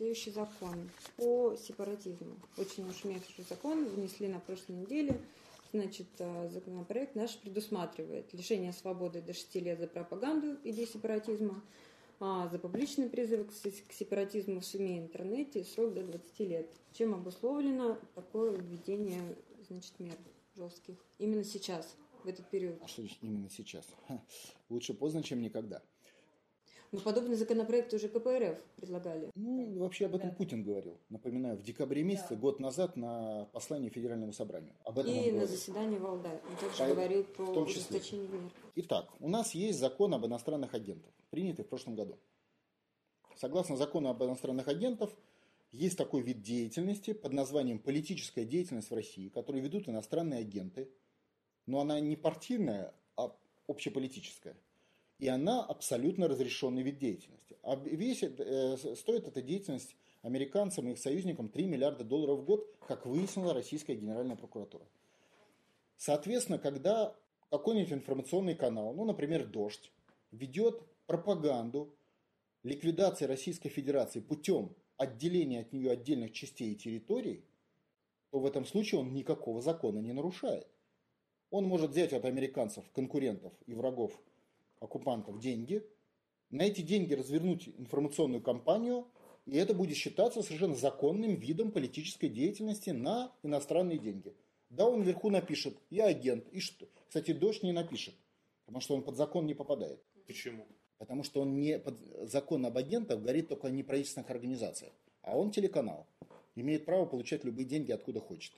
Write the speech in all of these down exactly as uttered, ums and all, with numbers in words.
следующий закон по сепаратизму. Очень ушумевший закон внесли на прошлой неделе. Значит, законопроект наш предусматривает лишение свободы до шести лет за пропаганду идей сепаратизма, а за публичные призывы к сепаратизму в СМИ и интернете срок до двадцати лет. Чем обусловлено такое введение, значит, мер жестких именно сейчас, в этот период? А что значит именно сейчас? Ха, лучше поздно, чем никогда. Но подобный законопроект уже ка пэ эр эф предлагали. Ну, вообще об этом да. Путин говорил. Напоминаю, в декабре месяце, да. год назад, на послании Федеральному собранию. Об этом и на заседании Валдая. Он также а говорил про ужесточение мер. Итак, у нас есть закон об иностранных агентах, принятый в прошлом году. Согласно закону об иностранных агентах, есть такой вид деятельности под названием политическая деятельность в России, которую ведут иностранные агенты. Но она не партийная, а общеполитическая. И она абсолютно разрешенный вид деятельности. А весит, э, стоит эта деятельность американцам и их союзникам три миллиарда долларов в год, как выяснила российская генеральная прокуратура. Соответственно, когда какой-нибудь информационный канал, ну, например, «Дождь», ведет пропаганду ликвидации Российской Федерации путем отделения от нее отдельных частей и территорий, то в этом случае он никакого закона не нарушает. Он может взять от американцев, конкурентов и врагов оккупантов деньги, на эти деньги развернуть информационную кампанию, и это будет считаться совершенно законным видом политической деятельности на иностранные деньги. Да, он вверху напишет «я агент», и что? Кстати, «Дождь» не напишет, потому что он под закон не попадает. Почему? Потому что он не под закон об агентах говорит только о неправительственных организациях, а он телеканал, имеет право получать любые деньги откуда хочет.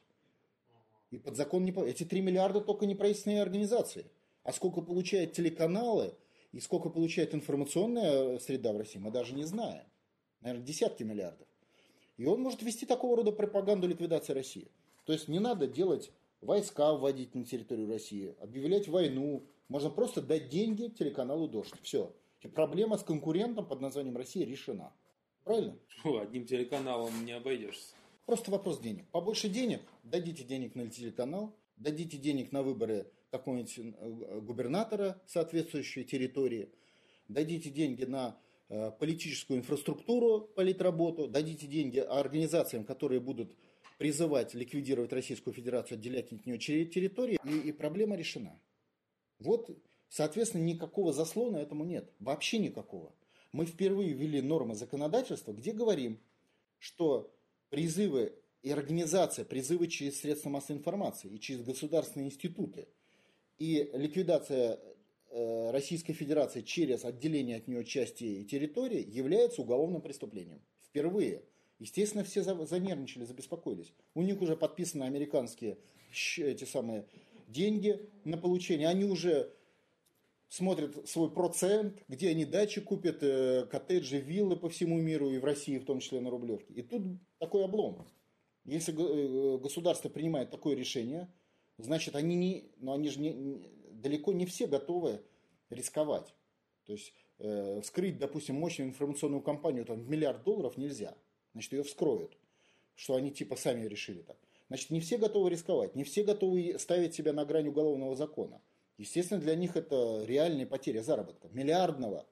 И под закон не попадает. Эти три миллиарда только неправительственные организации. А сколько получают телеканалы и сколько получает информационная среда в России, мы даже не знаем. Наверное, десятки миллиардов. И он может вести такого рода пропаганду ликвидации России. То есть не надо делать войска, вводить на территорию России, объявлять войну. Можно просто дать деньги телеканалу «Дождь». Все. И проблема с конкурентом под названием Россия решена. Правильно? Фу, одним телеканалом не обойдешься. Просто вопрос денег. Побольше денег, дадите денег на телеканал, дадите денег на выборы какого-нибудь губернатора соответствующей территории, дадите деньги на э, политическую инфраструктуру, политработу, дадите деньги организациям, которые будут призывать ликвидировать Российскую Федерацию, отделять от нее территории, и, и проблема решена. Вот, соответственно, никакого заслона этому нет, вообще никакого. Мы впервые ввели нормы законодательства, где говорим, что призывы и организация, призывы через средства массовой информации и через государственные институты и ликвидация э, Российской Федерации через отделение от нее части и территории является уголовным преступлением. Впервые. Естественно, все занервничали, забеспокоились. У них уже подписаны американские эти самые деньги на получение. Они уже смотрят свой процент, где они дачи купят, э, коттеджи, виллы по всему миру и в России, в том числе на Рублевке. И тут такой облом. Если государство принимает такое решение, значит, они, не, но они же не, далеко не все готовы рисковать. То есть, э, вскрыть, допустим, мощную информационную кампанию там, в миллиард долларов нельзя. Значит, ее вскроют, что они типа сами решили так. Значит, не все готовы рисковать, не все готовы ставить себя на грань уголовного закона. Естественно, для них это реальная потеря заработка, миллиардного,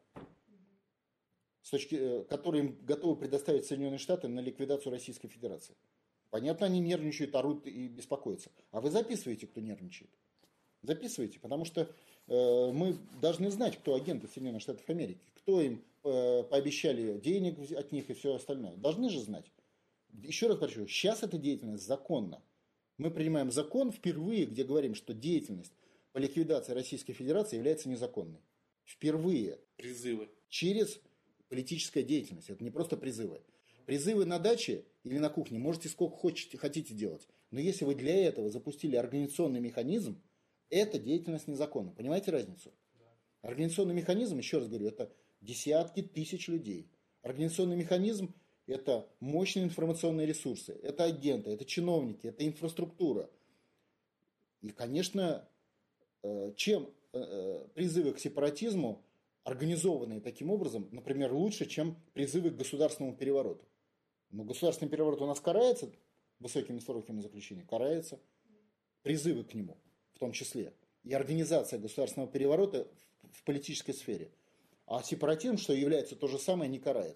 с точки, который им готовы предоставить Соединенные Штаты на ликвидацию Российской Федерации. Понятно, они нервничают, орут и беспокоятся. А вы записываете, кто нервничает. Записывайте, потому что э, мы должны знать, кто агенты Соединенных Штатов Америки, кто им э, пообещали денег от них и все остальное. Должны же знать. Еще раз подчеркиваю, сейчас эта деятельность законна. Мы принимаем закон впервые, где говорим, что деятельность по ликвидации Российской Федерации является незаконной. Впервые. Призывы. Через политическая деятельность. Это не просто призывы. Призывы на даче или на кухне можете сколько хотите, хотите делать. Но если вы для этого запустили организационный механизм, эта деятельность незаконна. Понимаете разницу? Да. Организационный механизм, еще раз говорю, это десятки тысяч людей. Организационный механизм – это мощные информационные ресурсы, это агенты, это чиновники, это инфраструктура. И, конечно, чем призывы к сепаратизму, организованные таким образом, например, лучше, чем призывы к государственному перевороту. Но государственный переворот у нас карается высокими сроками заключения, карается призывы к нему в том числе. И организация государственного переворота в политической сфере. А сепаратизм, что является то же самое, не карается.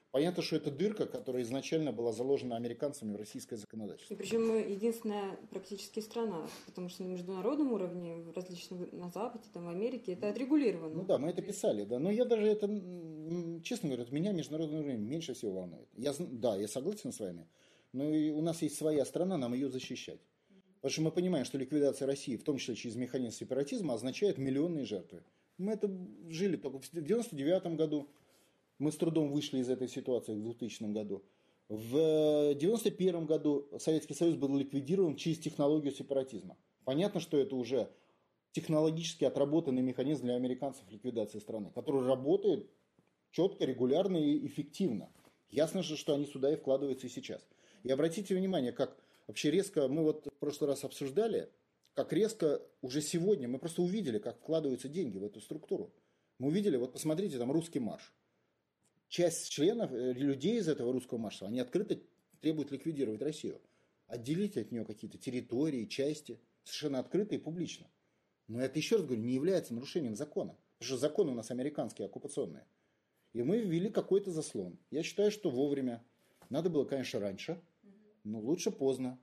Понятно, что это дырка, которая изначально была заложена американцами в российское законодательство. И причем мы единственная практически страна, потому что на международном уровне, в различных, на Западе, там, в Америке, это отрегулировано. Ну да, мы это писали, да. Но я даже это, честно говоря, меня международный уровень меньше всего волнует. Я, да, я согласен с вами, но и у нас есть своя страна, нам ее защищать. Потому что мы понимаем, что ликвидация России, в том числе через механизм сепаратизма, означает миллионные жертвы. Мы это жили только в девяносто девятом году. Мы с трудом вышли из этой ситуации в двухтысячном году. В девяносто первом году Советский Союз был ликвидирован через технологию сепаратизма. Понятно, что это уже технологически отработанный механизм для американцев ликвидации страны, который работает четко, регулярно и эффективно. Ясно же, что они сюда и вкладываются и сейчас. И обратите внимание, как вообще резко, мы вот в прошлый раз обсуждали, как резко уже сегодня мы просто увидели, как вкладываются деньги в эту структуру. Мы увидели, вот посмотрите, там русский марш. Часть членов, людей из этого русского марша, они открыто требуют ликвидировать Россию. Отделить от нее какие-то территории, части. Совершенно открыто и публично. Но это, еще раз говорю, не является нарушением закона. Потому что законы у нас американские, оккупационные. И мы ввели какой-то заслон. Я считаю, что вовремя. Надо было, конечно, раньше, но лучше поздно.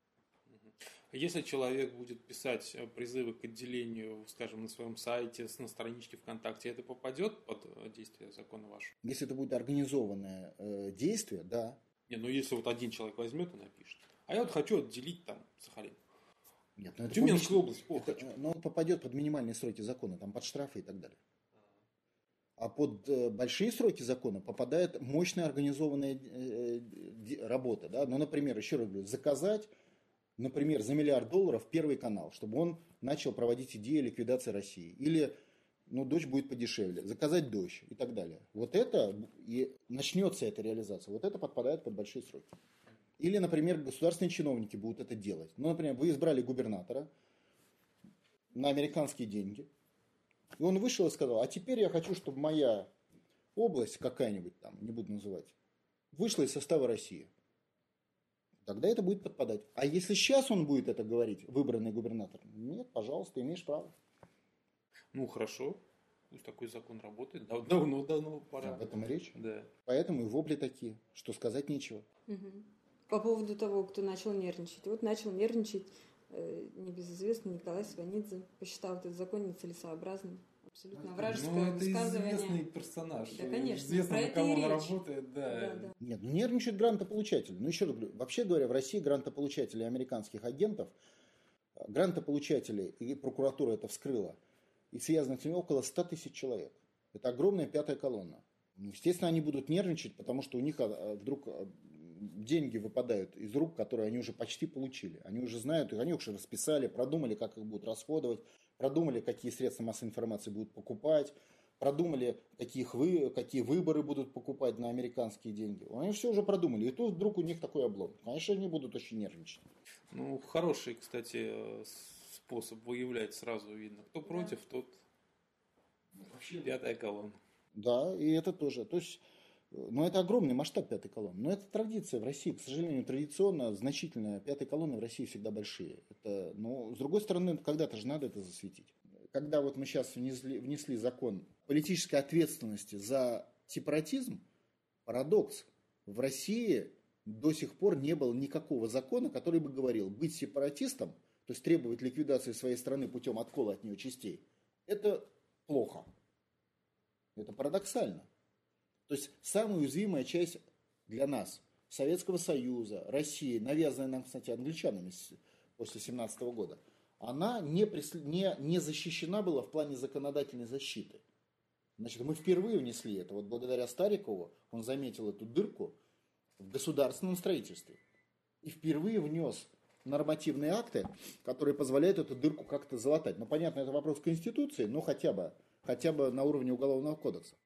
Если человек будет писать призывы к отделению, скажем, на своем сайте, на страничке ВКонтакте, это попадет под действие закона вашего? Если это будет организованное э, действие, да. Не, ну если вот один человек возьмет и напишет. А я вот хочу отделить там Сахалин. Нет, ну это Тюменскую область. О, это, хочу. но он попадет под минимальные сроки закона, там под штрафы и так далее. А под э, большие сроки закона попадает мощная организованная э, э, работа. Да? Ну, например, еще раз говорю, заказать, например, за миллиард долларов Первый канал, чтобы он начал проводить идею ликвидации России. Или, ну, дождь будет подешевле, заказать дождь и так далее. Вот это, и начнется эта реализация, вот это подпадает под большие сроки. Или, например, государственные чиновники будут это делать. Ну, например, вы избрали губернатора на американские деньги, и он вышел и сказал, а теперь я хочу, чтобы моя область какая-нибудь там, не буду называть, вышла из состава России. Тогда это будет подпадать. А если сейчас он будет это говорить, выбранный губернатор, нет, пожалуйста, имеешь право. Ну, хорошо. Пусть такой закон работает. Давно, давно пора. Об этом и речь. Да. Поэтому и вопли такие, что сказать нечего. Угу. По поводу того, кто начал нервничать. Вот начал нервничать э, небезызвестный Николай Сванидзе. Посчитал этот закон нецелесообразным. Абсолютно вражеское ну, это высказывание. известный персонаж. Да, конечно. Известно, Про на это кого и он речь. работает. Да. Да, да. Нет, ну нервничают грантополучатели. Ну еще раз говорю, вообще говоря, в России грантополучатели американских агентов, грантополучатели, и прокуратура это вскрыла, и связанных с ними около ста тысяч человек. Это огромная пятая колонна. Естественно, они будут нервничать, потому что у них вдруг деньги выпадают из рук, которые они уже почти получили. Они уже знают, они уже расписали, продумали, как их будут расходовать, продумали, какие средства массовой информации будут покупать, продумали, каких вы, какие выборы будут покупать на американские деньги. Они все уже продумали. И тут вдруг у них такой облом. Конечно, они будут очень нервничать. Ну, хороший, кстати, способ выявлять, сразу видно. Кто против, тот вообще пятая колонна. Да, и это тоже. То есть, ну, это огромный масштаб пятой колонны. Но это традиция в России. К сожалению, традиционно значительная пятая колонна в России всегда большие. Это, но, с другой стороны, когда-то же надо это засветить. Когда вот мы сейчас внесли, внесли закон политической ответственности за сепаратизм, парадокс. В России до сих пор не было никакого закона, который бы говорил, быть сепаратистом, то есть требовать ликвидации своей страны путем откола от нее частей, это плохо. Это парадоксально. То есть самая уязвимая часть для нас, Советского Союза, России, навязанная нам, кстати, англичанами после семнадцатого года, она не, присл... не, не защищена была в плане законодательной защиты. Значит, мы впервые внесли это. Вот благодаря Старикову он заметил эту дырку в государственном строительстве. И впервые внес нормативные акты, которые позволяют эту дырку как-то залатать. Ну, понятно, это вопрос Конституции, но хотя бы, хотя бы на уровне Уголовного кодекса.